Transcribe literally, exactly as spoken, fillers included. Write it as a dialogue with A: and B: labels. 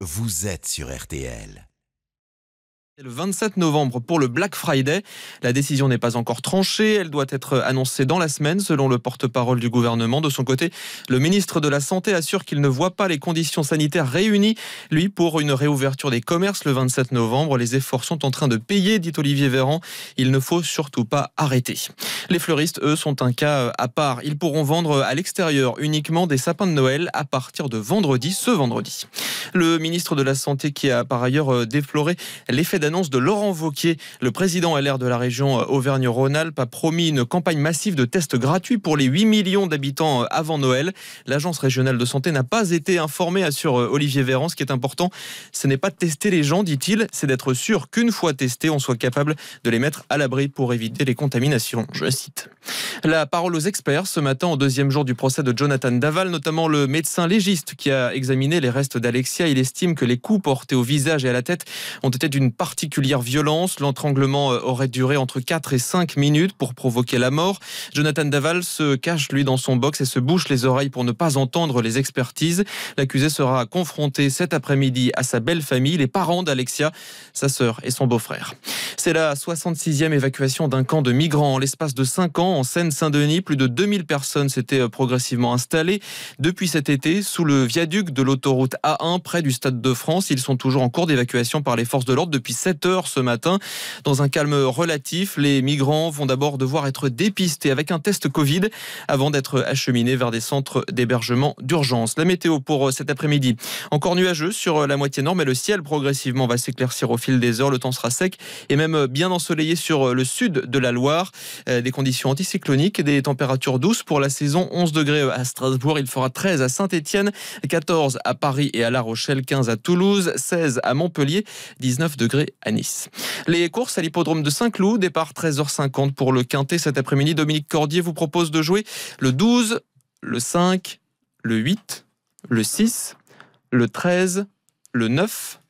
A: vous êtes sur R T L.
B: C'est le vingt-sept novembre pour le Black Friday. La décision n'est pas encore tranchée. Elle doit être annoncée dans la semaine, selon le porte-parole du gouvernement. De son côté, le ministre de la Santé assure qu'il ne voit pas les conditions sanitaires réunies, lui, pour une réouverture des commerces le vingt-sept novembre. Les efforts sont en train de payer, dit Olivier Véran. Il ne faut surtout pas arrêter. Les fleuristes, eux, sont un cas à part. Ils pourront vendre à l'extérieur uniquement des sapins de Noël à partir de vendredi, ce vendredi. Le ministre de la Santé qui a par ailleurs déploré l'effet d'annonce de Laurent Wauquiez. Le président L R de la région Auvergne-Rhône-Alpes a promis une campagne massive de tests gratuits pour les huit millions d'habitants avant Noël. L'agence régionale de santé n'a pas été informée, assure Olivier Véran. Ce qui est important, ce n'est pas de tester les gens, dit-il, c'est d'être sûr qu'une fois testés, on soit capable de les mettre à l'abri pour éviter les contaminations. Je cite. La parole aux experts ce matin au deuxième jour du procès de Jonathan Daval, notamment le médecin légiste qui a examiné les restes d'Alexia. Il estime que les coups portés au visage et à la tête ont été d'une particulière violence. L'entranglement aurait duré entre quatre et cinq minutes pour provoquer la mort. Jonathan Daval se cache, lui, dans son box et se bouche les oreilles pour ne pas entendre les expertises. L'accusé sera confronté cet après-midi à sa belle famille, les parents d'Alexia, sa sœur et son beau-frère. C'est la soixante-sixième évacuation d'un camp de migrants en l'espace de cinq ans en Seine-Saint-Denis. Plus de deux mille personnes s'étaient progressivement installées depuis cet été sous le viaduc de l'autoroute A un près du Stade de France. Ils sont toujours en cours d'évacuation par les forces de l'ordre depuis sept heures ce matin. Dans un calme relatif, les migrants vont d'abord devoir être dépistés avec un test Covid avant d'être acheminés vers des centres d'hébergement d'urgence. La météo pour cet après-midi. Encore nuageux sur la moitié nord, mais le ciel progressivement va s'éclaircir au fil des heures. Le temps sera sec et même bien ensoleillé sur le sud de la Loire. Des conditions anticycloniques et des températures douces pour la saison. onze degrés à Strasbourg, il fera treize à Saint-Étienne, quatorze à Paris et à La Rochelle, quinze à Toulouse, seize à Montpellier, dix-neuf degrés à Nice. Les courses à l'hippodrome de Saint-Cloud, départ treize heures cinquante pour le Quintet cet après-midi. Dominique Cordier vous propose de jouer le douze, le cinq, le huit, le six, le treize, le neuf